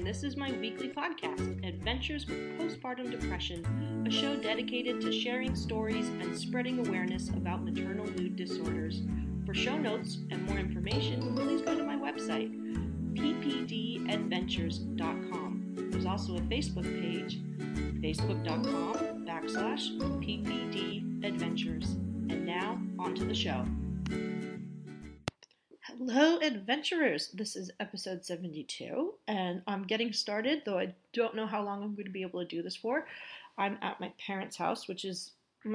This is my weekly podcast, Adventures with Postpartum Depression, a show dedicated to sharing stories and spreading awareness about maternal mood disorders. For show notes and more information, please go to my website, ppdadventures.com. There's also a Facebook page, facebook.com/ppdadventures. And now, on to the show. Hello, adventurers! This is episode 72, and I'm getting started, though I don't know how long I'm going to be able to do this for. I'm at my parents' house, which is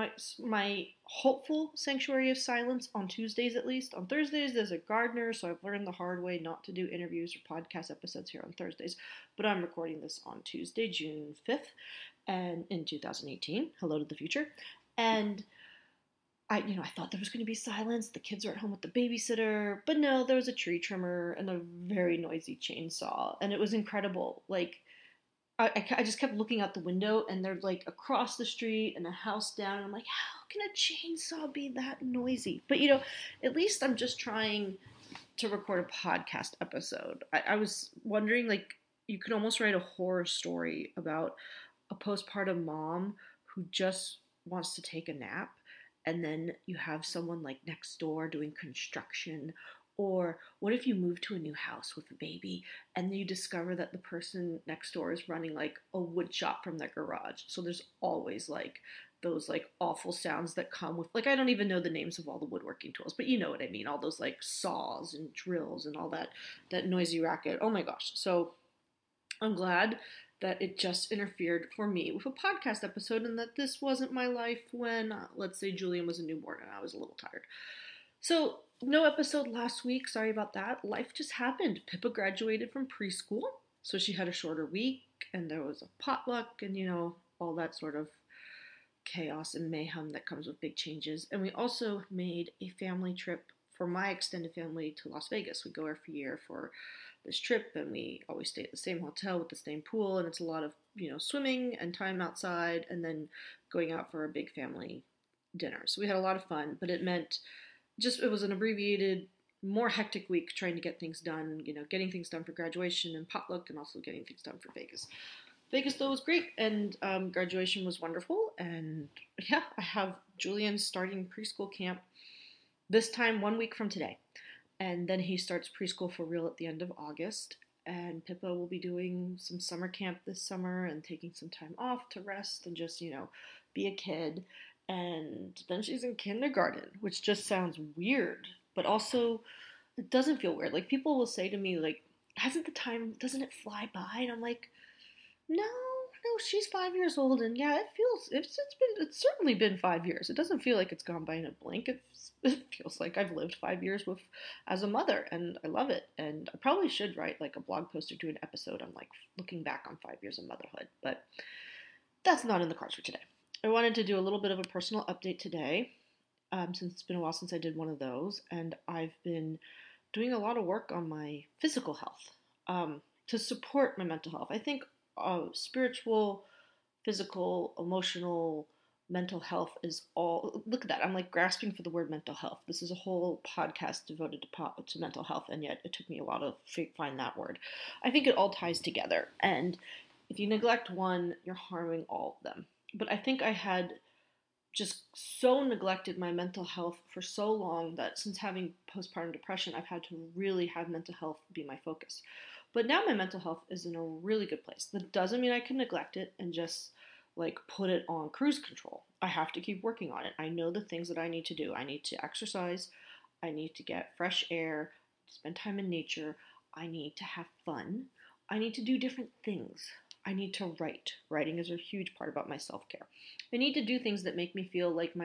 my hopeful sanctuary of silence on Tuesdays at least. On Thursdays, there's a gardener, so I've learned the hard way not to do interviews or podcast episodes here on Thursdays. But I'm recording this on Tuesday, June 5th, and in 2018. Hello to the future. And I thought there was going to be silence. The kids are at home with the babysitter. But no, there was a tree trimmer and a very noisy chainsaw. And it was incredible. Like, I just kept looking out the window, and they're like across the street and a house down. And I'm like, how can a chainsaw be that noisy? But at least I'm just trying to record a podcast episode. I was wondering, like, you could almost write a horror story about a postpartum mom who just wants to take a nap. And then you have someone like next door doing construction. Or what if you move to a new house with a baby and then you discover that the person next door is running like a wood shop from their garage? So there's always like those like awful sounds that come with, like, I don't even know the names of all the woodworking tools, but you know what I mean. All those like saws and drills and all that noisy racket. Oh my gosh. So I'm glad that it just interfered for me with a podcast episode, and that this wasn't my life when, let's say, Julian was a newborn and I was a little tired. So, no episode last week. Sorry about that. Life just happened. Pippa graduated from preschool, so she had a shorter week, and there was a potluck, and all that sort of chaos and mayhem that comes with big changes. And we also made a family trip for my extended family to Las Vegas. We go every year for this trip, and we always stay at the same hotel with the same pool, and it's a lot of swimming and time outside, and then going out for a big family dinner. So we had a lot of fun, but it meant it was an abbreviated, more hectic week trying to get things done, getting things done for graduation and potluck, and also getting things done for Vegas. Vegas, though, was great, and graduation was wonderful, and yeah, I have Julian starting preschool camp this time 1 week from today. And then he starts preschool for real at the end of August. And Pippa will be doing some summer camp this summer and taking some time off to rest and just, be a kid. And then she's in kindergarten, which just sounds weird. But also, it doesn't feel weird. Like, people will say to me, like, doesn't it fly by? And I'm like, no, she's 5 years old, and yeah, it's certainly been 5 years. It doesn't feel like it's gone by in a blink. It feels like I've lived 5 years as a mother, and I love it. And I probably should write like a blog post or do an episode on like looking back on 5 years of motherhood, but that's not in the cards for today. I wanted to do a little bit of a personal update today, since it's been a while since I did one of those, and I've been doing a lot of work on my physical health, to support my mental health. I think spiritual, physical, emotional, mental health is all. Look at that. I'm like grasping for the word mental health. This is a whole podcast devoted to mental health, and yet it took me a while to find that word. I think it all ties together, and if you neglect one, you're harming all of them. But I think I had just so neglected my mental health for so long that since having postpartum depression, I've had to really have mental health be my focus. But now my mental health is in a really good place. That doesn't mean I can neglect it and just like put it on cruise control. I have to keep working on it. I know the things that I need to do. I need to exercise. I need to get fresh air, spend time in nature. I need to have fun. I need to do different things. I need to write. Writing is a huge part about my self-care. I need to do things that make me feel like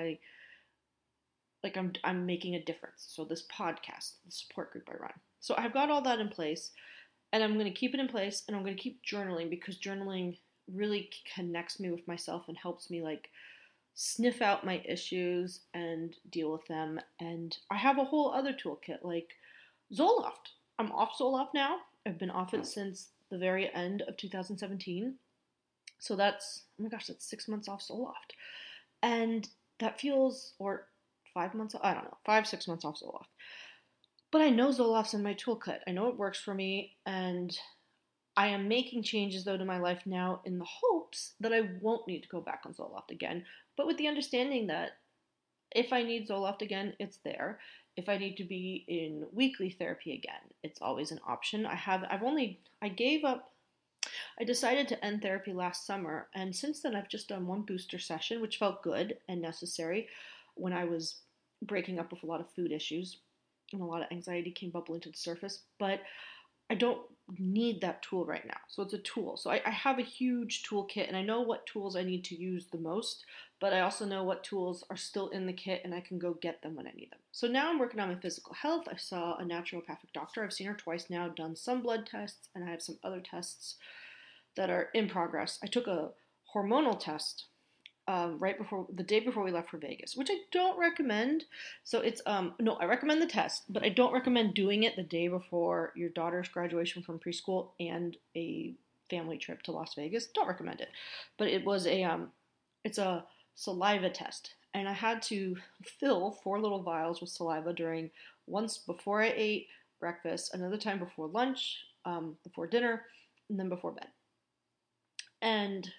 I'm making a difference. So this podcast, the support group I run. So I've got all that in place, and I'm going to keep it in place, and I'm going to keep journaling, because journaling really connects me with myself and helps me like sniff out my issues and deal with them. And I have a whole other toolkit like Zoloft. I'm off Zoloft now. I've been off it since the very end of 2017. So that's 6 months off Zoloft. And that feels, or 5 months, I don't know, 5-6 months off Zoloft. But I know Zoloft's in my toolkit. I know it works for me, and I am making changes though to my life now in the hopes that I won't need to go back on Zoloft again, but with the understanding that if I need Zoloft again, it's there. If I need to be in weekly therapy again, it's always an option. I gave up, I decided to end therapy last summer, and since then I've just done one booster session, which felt good and necessary when I was breaking up with a lot of food issues and a lot of anxiety came bubbling to the surface. But I don't need that tool right now. So it's a tool. So I have a huge toolkit and I know what tools I need to use the most, but I also know what tools are still in the kit and I can go get them when I need them. So now I'm working on my physical health. I saw a naturopathic doctor. I've seen her twice now, done some blood tests, and I have some other tests that are in progress. I took a hormonal test right before the day before we left for Vegas, which I don't recommend. So it's no, I recommend the test, but I don't recommend doing it the day before your daughter's graduation from preschool and a family trip to Las Vegas. Don't recommend it. But it's a saliva test, and I had to fill 4 little vials with saliva during once before I ate breakfast, another time before lunch, before dinner, and then before bed. And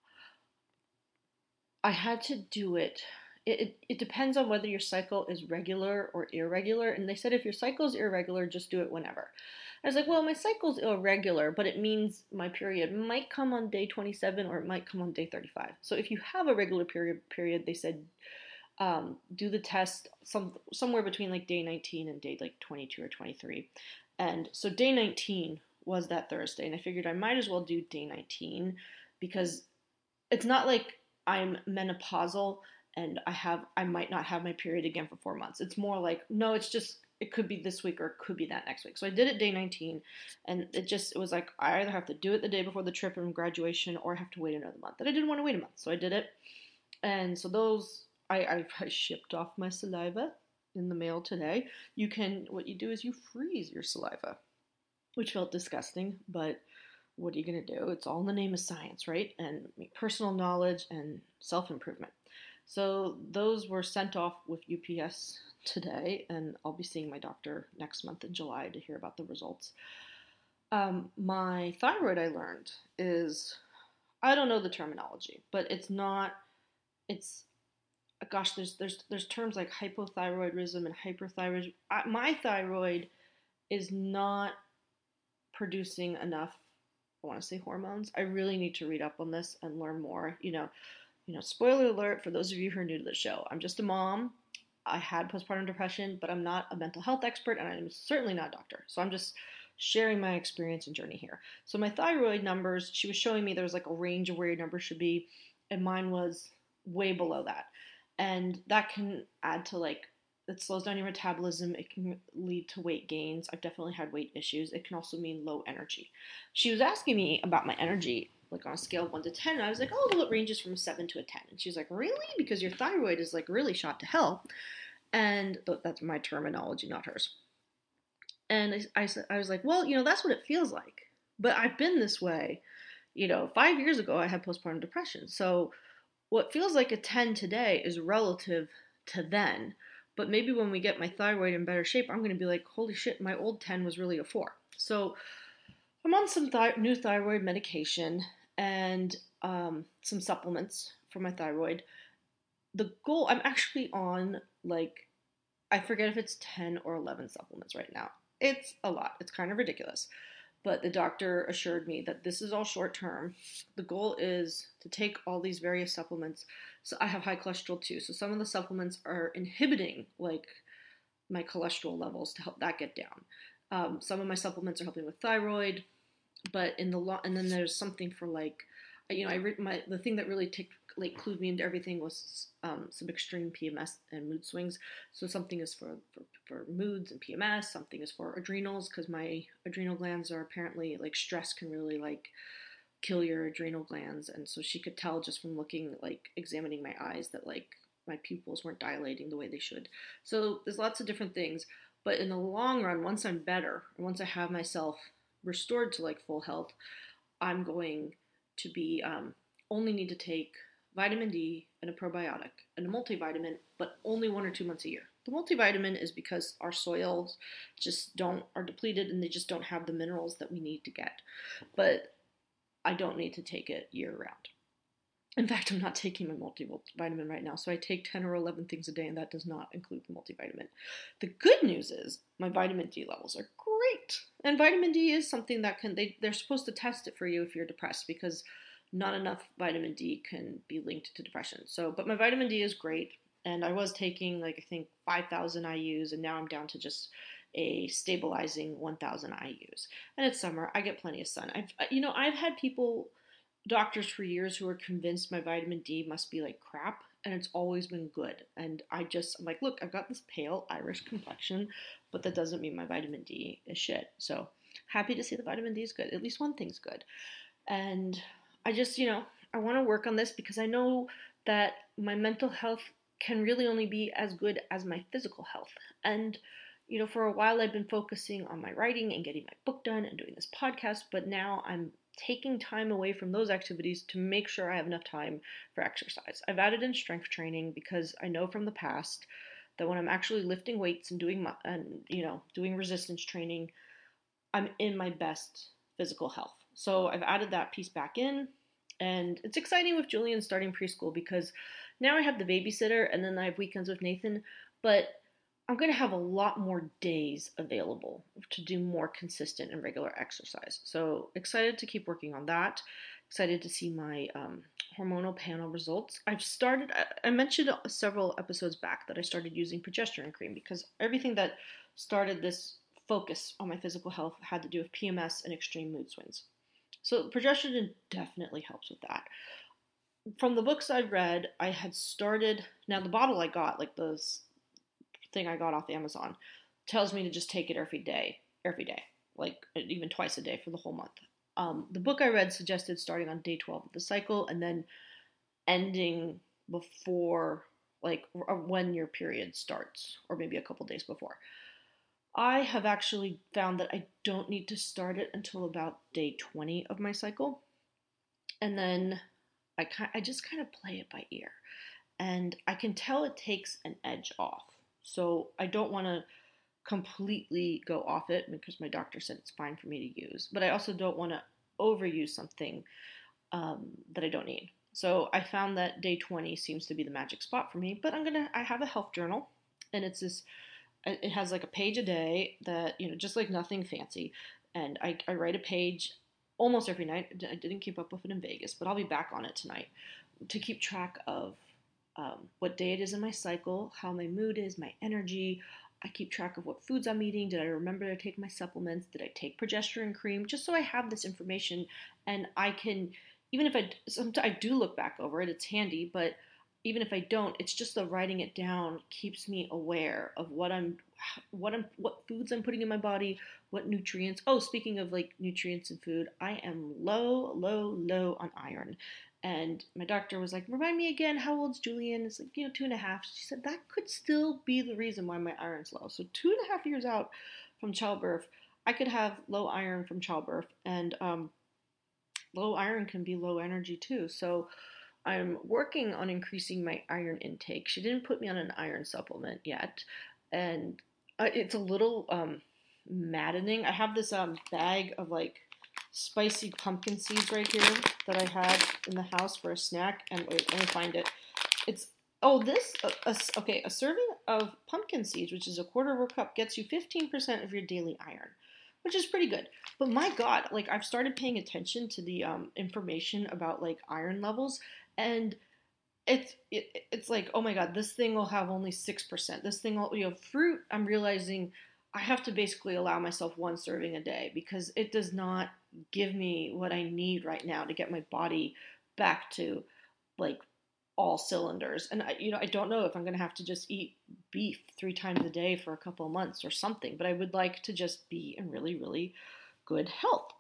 I had to do it. It depends on whether your cycle is regular or irregular. And they said if your cycle is irregular, just do it whenever. I was like, well, my cycle's irregular, but it means my period might come on day 27 or it might come on day 35. So if you have a regular period, they said do the test somewhere between like day 19 and day like 22 or 23. And so day 19 was that Thursday, and I figured I might as well do day 19 because it's not like I'm menopausal and I might not have my period again for 4 months. It's more like no, it's just it could be this week or it could be that next week. So I did it day 19, and it was like I either have to do it the day before the trip and graduation or I have to wait another month. And I didn't want to wait a month, so I did it. And so those I shipped off my saliva in the mail today. What you do is you freeze your saliva, which felt disgusting, but what are you going to do? It's all in the name of science, right? And personal knowledge and self improvement. So those were sent off with UPS today, and I'll be seeing my doctor next month in July to hear about the results. My thyroid, I learned, is I don't know the terminology, but it's not. It's gosh, there's terms like hypothyroidism and hyperthyroid. My thyroid is not producing enough, I want to say hormones. I really need to read up on this and learn more. Spoiler alert for those of you who are new to the show. I'm just a mom. I had postpartum depression, but I'm not a mental health expert and I'm certainly not a doctor. So I'm just sharing my experience and journey here. So my thyroid numbers, she was showing me there was like a range of where your numbers should be, and mine was way below that. And that can add to it slows down your metabolism. It can lead to weight gains. I've definitely had weight issues. It can also mean low energy. She was asking me about my energy, like on a scale of 1 to 10. And I was like, oh, well, it ranges from a 7 to a 10. And she was like, really? Because your thyroid is like really shot to hell. And that's my terminology, not hers. And I was like, well, that's what it feels like. But I've been this way. 5 years ago, I had postpartum depression. So what feels like a 10 today is relative to then. But maybe when we get my thyroid in better shape, I'm going to be like, holy shit, my old 10 was really a 4. So I'm on some new thyroid medication and some supplements for my thyroid. The goal, I'm actually on I forget if it's 10 or 11 supplements right now. It's a lot. It's kind of ridiculous. But the doctor assured me that this is all short term. The goal is to take all these various supplements. So I have high cholesterol too. So some of the supplements are inhibiting my cholesterol levels to help that get down. Some of my supplements are helping with thyroid, but and then there's something for the thing that really clued me into everything was some extreme PMS and mood swings. So something is for moods and PMS. Something is for adrenals because my adrenal glands are apparently stress can really kill your adrenal glands. And so she could tell just from examining my eyes that my pupils weren't dilating the way they should. So there's lots of different things. But in the long run, once I'm better, or once I have myself restored to full health, I'm going to be only need to take vitamin D, and a probiotic, and a multivitamin, but only 1 or 2 months a year. The multivitamin is because our soils are depleted and they just don't have the minerals that we need to get. But I don't need to take it year round. In fact, I'm not taking my multivitamin right now, so I take 10 or 11 things a day, and that does not include the multivitamin. The good news is my vitamin D levels are great. And vitamin D is something that they're supposed to test it for you if you're depressed, because not enough vitamin D can be linked to depression. But my vitamin D is great, and I was taking I think 5,000 IUs, and now I'm down to just a stabilizing 1,000 IUs. And it's summer, I get plenty of sun. I've had doctors for years who are convinced my vitamin D must be like crap, and it's always been good. And I'm like, look, I've got this pale Irish complexion, but that doesn't mean my vitamin D is shit. So happy to see the vitamin D is good. At least one thing's good. And I just, I want to work on this because I know that my mental health can really only be as good as my physical health. And, for a while I've been focusing on my writing and getting my book done and doing this podcast, but now I'm taking time away from those activities to make sure I have enough time for exercise. I've added in strength training because I know from the past that when I'm actually lifting weights and doing resistance training, I'm in my best physical health. So I've added that piece back in, and it's exciting with Julian starting preschool because now I have the babysitter and then I have weekends with Nathan, but I'm going to have a lot more days available to do more consistent and regular exercise. So excited to keep working on that. Excited to see my hormonal panel results. I mentioned several episodes back that I started using progesterone cream because everything that started this focus on my physical health had to do with PMS and extreme mood swings. So progesterone definitely helps with that. From the books I've read, I had started, now the bottle I got, like this thing I got off Amazon, tells me to just take it every day, like even twice a day for the whole month. The book I read suggested starting on day 12 of the cycle and then ending before, when your period starts, or maybe a couple days before. I have actually found that I don't need to start it until about day 20 of my cycle. And then I just kind of play it by ear. And I can tell it takes an edge off. So I don't want to completely go off it because my doctor said it's fine for me to use. But I also don't want to overuse something that I don't need. So I found that day 20 seems to be the magic spot for me. But I have a health journal, and it has like a page a day that, just like nothing fancy. And I write a page almost every night. I didn't keep up with it in Vegas, but I'll be back on it tonight to keep track of what day it is in my cycle, how my mood is, my energy. I keep track of what foods I'm eating. Did I remember to take my supplements? Did I take progesterone cream? Just so I have this information, and I can, even if sometimes I do look back over it, it's handy, but even if I don't, it's just the writing it down keeps me aware of what foods I'm putting in my body, what nutrients. Oh, speaking of like nutrients and food, I am low on iron. And my doctor was like, remind me again, how old's Julian? It's like, 2.5. She said that could still be the reason why my iron's low. So 2.5 years out from childbirth, I could have low iron from childbirth, and low iron can be low energy too. So I'm working on increasing my iron intake. She didn't put me on an iron supplement yet, and it's a little maddening. I have this bag of like spicy pumpkin seeds right here that I had in the house for a snack. And wait, let me find it. It's okay. A serving of pumpkin seeds, which is a quarter of a cup, gets you 15% of your daily iron, which is pretty good. But my God, like I've started paying attention to the information about like iron levels, and it's like, oh my God, this thing will have only 6%. This thing will, fruit. I'm realizing I have to basically allow myself one serving a day because it does not give me what I need right now to get my body back to like all cylinders. And I don't know if I'm going to have to just eat beef 3 times a day for a couple of months or something, but I would like to just be in really, really good health.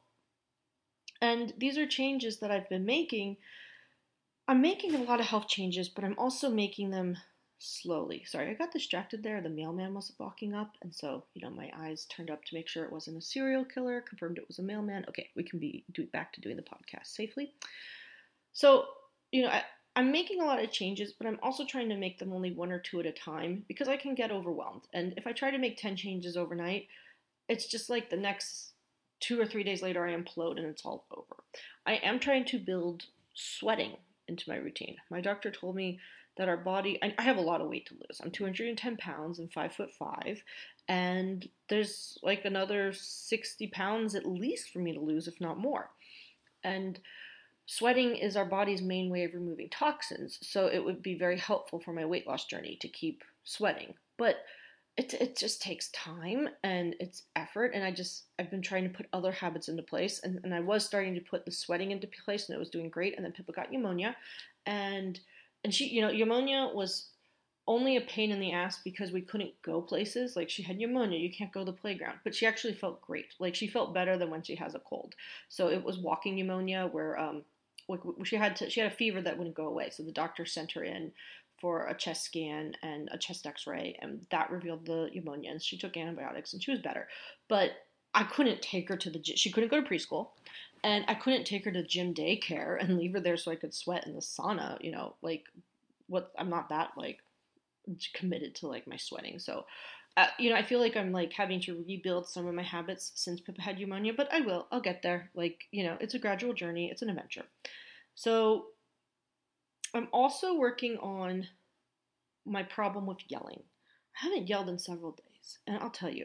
And these are changes that I've been making. I'm making a lot of health changes, but I'm also making them slowly. Sorry, I got distracted there. The mailman was walking up, and so, my eyes turned up to make sure it wasn't a serial killer, confirmed it was a mailman. Okay, we can back to doing the podcast safely. So, I'm making a lot of changes, but I'm also trying to make them only one or two at a time because I can get overwhelmed. And if I try to make 10 changes overnight, it's just like the next 2 or 3 days later, I implode and it's all over. I am trying to build sweating into my routine. My doctor told me that our body, I have a lot of weight to lose. I'm 210 pounds and 5'5", and there's like another 60 pounds at least for me to lose, if not more. And sweating is our body's main way of removing toxins, so it would be very helpful for my weight loss journey to keep sweating. But it just takes time and it's effort, and I've been trying to put other habits into place, and I was starting to put the sweating into place and it was doing great, and then Pippa got pneumonia, and she, pneumonia was only a pain in the ass because we couldn't go places. Like, she had pneumonia, you can't go to the playground, but she actually felt great. Like, she felt better than when she has a cold. So it was walking pneumonia where like she had a fever that wouldn't go away. So the doctor sent her in for a chest scan and a chest X-ray, and that revealed the pneumonia. And she took antibiotics, and she was better. But I couldn't take her to the gym. She couldn't go to preschool, and I couldn't take her to gym daycare and leave her there so I could sweat in the sauna. Like, what? I'm not that like committed to like my sweating. So, I feel like I'm like having to rebuild some of my habits since Pippa had pneumonia, but I will. I'll get there. Like, it's a gradual journey. It's an adventure. So I'm also working on my problem with yelling. I haven't yelled in several days, and I'll tell you,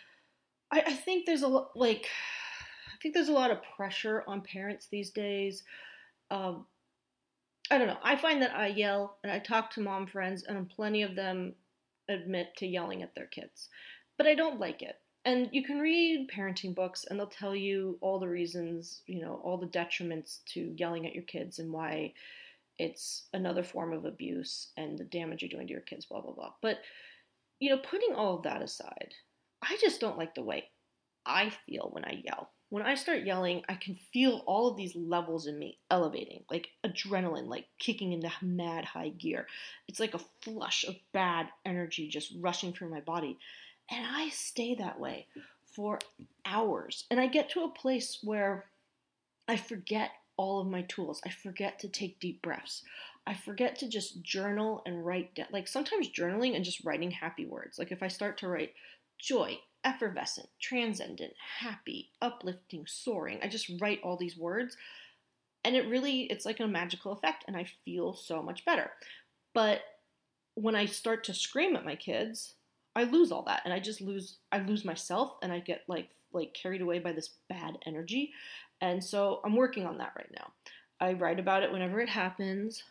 I think there's a lot like I think there's a lot of pressure on parents these days. Um, I don't know. I find that I yell, and I talk to mom friends, and plenty of them admit to yelling at their kids, but I don't like it. And you can read parenting books, and they'll tell you all the reasons, all the detriments to yelling at your kids and why it's another form of abuse and the damage you're doing to your kids, blah, blah, blah. But, putting all of that aside, I just don't like the way I feel when I yell. When I start yelling, I can feel all of these levels in me elevating, like adrenaline, like kicking into mad high gear. It's like a flush of bad energy just rushing through my body. And I stay that way for hours. And I get to a place where I forget all of my tools. I forget to take deep breaths. I forget to just journal and write down. Like, sometimes journaling and just writing happy words. Like, if I start to write joy, effervescent, transcendent, happy, uplifting, soaring, I just write all these words. And it's like a magical effect, and I feel so much better. But when I start to scream at my kids, I lose all that, and I lose myself, and I get like carried away by this bad energy. And so I'm working on that right now. I write about it whenever it happens.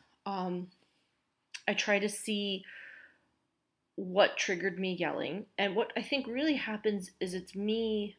I try to see what triggered me yelling, and what I think really happens is it's me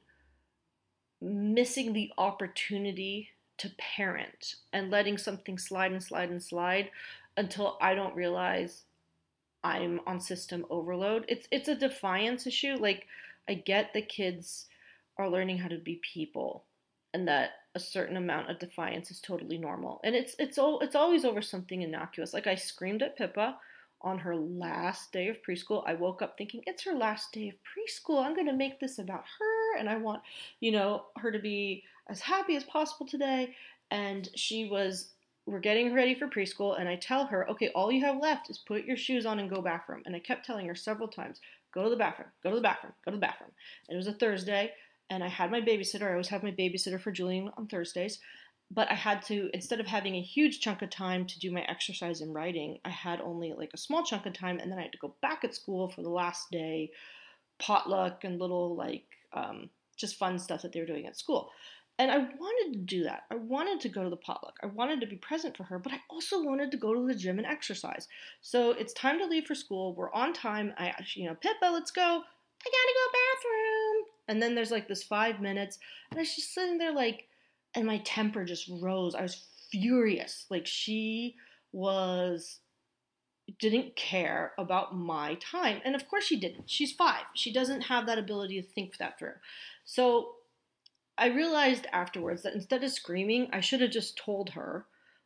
missing the opportunity to parent and letting something slide and slide and slide until I don't realize I'm on system overload. It's a defiance issue. Like, I get that kids are learning how to be people, and that a certain amount of defiance is totally normal. And it's always over something innocuous. Like, I screamed at Pippa on her last day of preschool. I woke up thinking, it's her last day of preschool. I'm going to make this about her, and I want, her to be as happy as possible today. And we're getting ready for preschool, and I tell her, okay, all you have left is put your shoes on and go bathroom. And I kept telling her several times, go to the bathroom, go to the bathroom, go to the bathroom. And it was a Thursday, and I had my babysitter. I always have my babysitter for Julian on Thursdays. But I had to, instead of having a huge chunk of time to do my exercise and writing, I had only like a small chunk of time, and then I had to go back at school for the last day, potluck and little just fun stuff that they were doing at school. And I wanted to do that. I wanted to go to the potluck. I wanted to be present for her, but I also wanted to go to the gym and exercise. So it's time to leave for school. We're on time. Pippa, let's go. I gotta go bathroom. And then there's like this 5 minutes, and I was just sitting there like, and my temper just rose. I was furious. Like, she was didn't care about my time. And of course she didn't. She's 5. She doesn't have that ability to think that through. So I realized afterwards that instead of screaming, I should have just told her,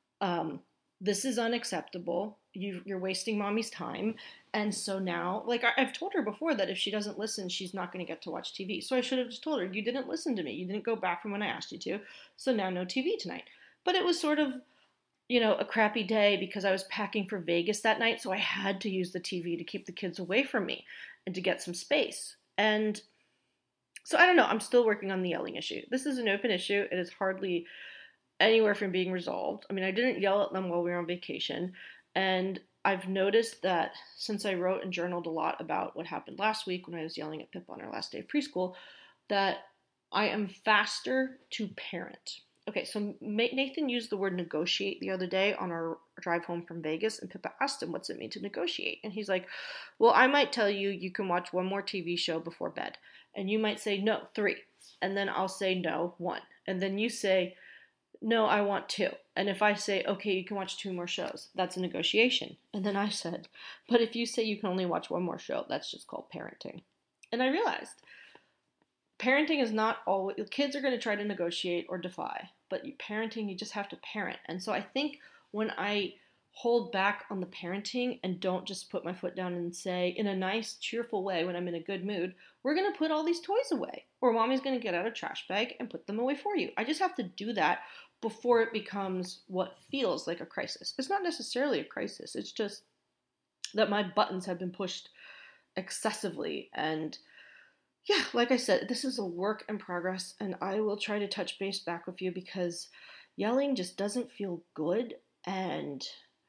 this is unacceptable. You're wasting mommy's time. And so now, like, I've told her before that if she doesn't listen, she's not going to get to watch TV. So I should have just told her, you didn't listen to me. You didn't go back from when I asked you to. So now no TV tonight. But it was sort of a crappy day because I was packing for Vegas that night, so I had to use the TV to keep the kids away from me and to get some space. And so I don't know, I'm still working on the yelling issue. This is an open issue. It is hardly anywhere from being resolved. I mean, I didn't yell at them while we were on vacation, and I've noticed that since I wrote and journaled a lot about what happened last week when I was yelling at Pip on our last day of preschool, that I am faster to parent. Okay, so Nathan used the word negotiate the other day on our drive home from Vegas, and Pippa asked him, what's it mean to negotiate? And he's like, well, I might tell you you can watch one more TV show before bed. And you might say, no, three. And then I'll say, no, one. And then you say, no, I want two. And if I say, okay, you can watch two more shows, that's a negotiation. And then I said, but if you say you can only watch one more show, that's just called parenting. And I realized parenting is not always, kids are going to try to negotiate or defy, but parenting, you just have to parent. And so I think when I hold back on the parenting and don't just put my foot down and say, in a nice, cheerful way, when I'm in a good mood, we're going to put all these toys away, or mommy's going to get out a trash bag and put them away for you. I just have to do that before it becomes what feels like a crisis. It's not necessarily a crisis, it's just that my buttons have been pushed excessively. And yeah, like I said, this is a work in progress, and I will try to touch base back with you because yelling just doesn't feel good. And,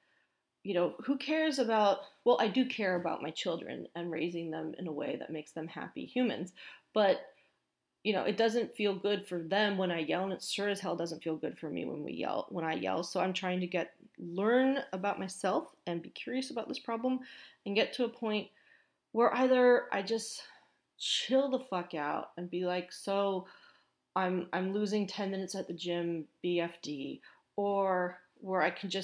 who cares about, well, I do care about my children and raising them in a way that makes them happy humans, but, it doesn't feel good for them when I yell, and it sure as hell doesn't feel good for me when I yell. So I'm trying to learn about myself and be curious about this problem and get to a point where either I just chill the fuck out and be like, so I'm losing 10 minutes at the gym, BFD, or where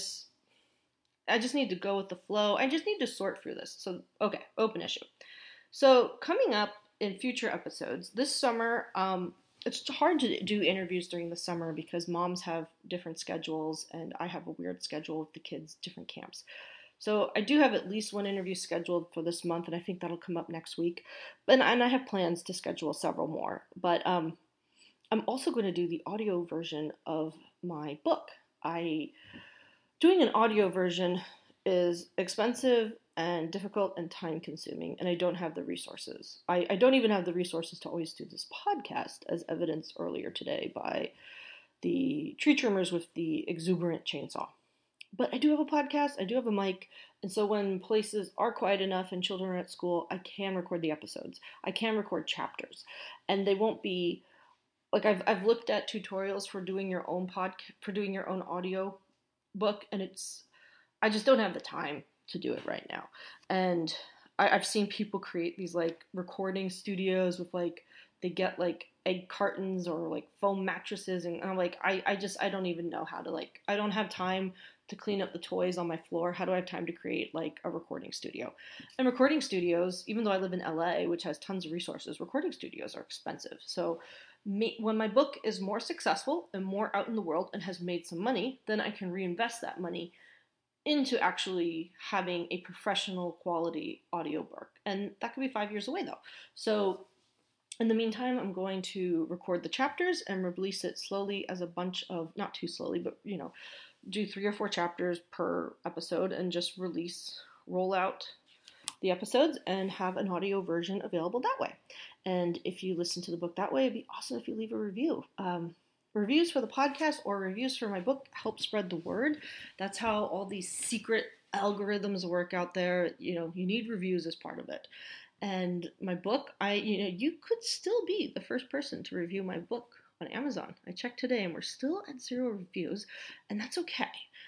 I just need to go with the flow. I just need to sort through this. So, okay, open issue. So, coming up in future episodes this summer, it's hard to do interviews during the summer because moms have different schedules and I have a weird schedule with the kids, different camps. So I do have at least one interview scheduled for this month, and I think that'll come up next week. And I have plans to schedule several more. But I'm also going to do the audio version of my book. Doing an audio version is expensive and difficult and time consuming, and I don't have the resources. I don't even have the resources to always do this podcast, as evidenced earlier today by the tree trimmers with the exuberant chainsaw. But I do have a podcast, I do have a mic, and so when places are quiet enough and children are at school, I can record the episodes. I can record chapters, and they won't be like I've looked at tutorials for doing your own for doing your own audio book, and I just don't have the time to do it right now. And I've seen people create these like recording studios with like they get like egg cartons or like foam mattresses, and I'm like I don't even know how to like I don't have time to clean up the toys on my floor. How do I have time to create like a recording studio? And recording studios, even though I live in LA, which has tons of resources, recording studios are expensive. So when my book is more successful and more out in the world and has made some money, then I can reinvest that money into actually having a professional quality audiobook. And that could be 5 years away though. So in the meantime, I'm going to record the chapters and release it slowly as a bunch of, not too slowly, but do 3 or 4 chapters per episode and just roll out the episodes and have an audio version available that way. And if you listen to the book that way, it'd be awesome if you leave a review. Reviews for the podcast or reviews for my book help spread the word. That's how all these secret algorithms work out there. You need reviews as part of it. And my book, you could still be the first person to review my book on Amazon. I checked today and we're still at 0 reviews, and that's okay.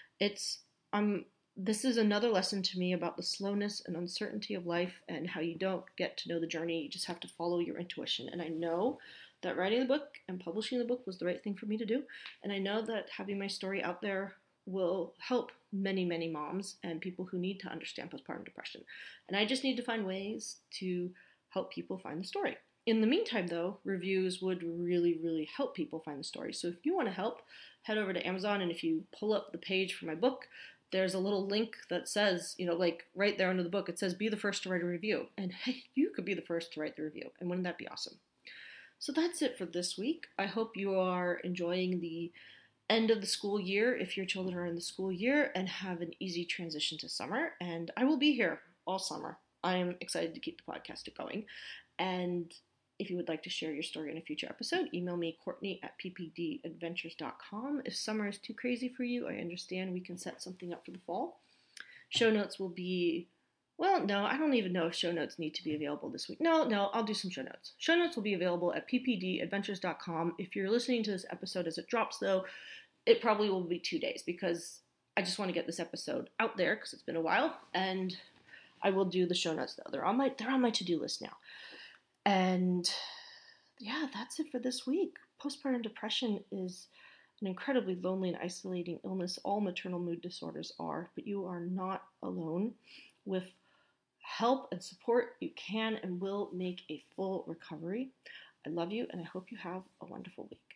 This is another lesson to me about the slowness and uncertainty of life and how you don't get to know the journey. You just have to follow your intuition. And I know that writing the book and publishing the book was the right thing for me to do. And I know that having my story out there will help many, many moms and people who need to understand postpartum depression. And I just need to find ways to help people find the story. In the meantime, though, reviews would really, really help people find the story. So if you want to help, head over to Amazon, and if you pull up the page for my book, there's a little link that says, like right there under the book, it says, be the first to write a review. And hey, you could be the first to write the review. And wouldn't that be awesome? So that's it for this week. I hope you are enjoying the end of the school year if your children are in the school year and have an easy transition to summer. And I will be here all summer. I am excited to keep the podcast going. And if you would like to share your story in a future episode, email me, Courtney at ppdadventures.com. If summer is too crazy for you, I understand. We can set something up for the fall. Show notes will be, well, no, I don't even know if show notes need to be available this week. No, I'll do some show notes. Show notes will be available at ppdadventures.com. If you're listening to this episode as it drops, though, it probably will be 2 days because I just want to get this episode out there because it's been a while, and I will do the show notes though. They're on my to-do list now. And yeah, that's it for this week. Postpartum depression is an incredibly lonely and isolating illness. All maternal mood disorders are, but you are not alone. With help and support, you can and will make a full recovery. I love you, and I hope you have a wonderful week.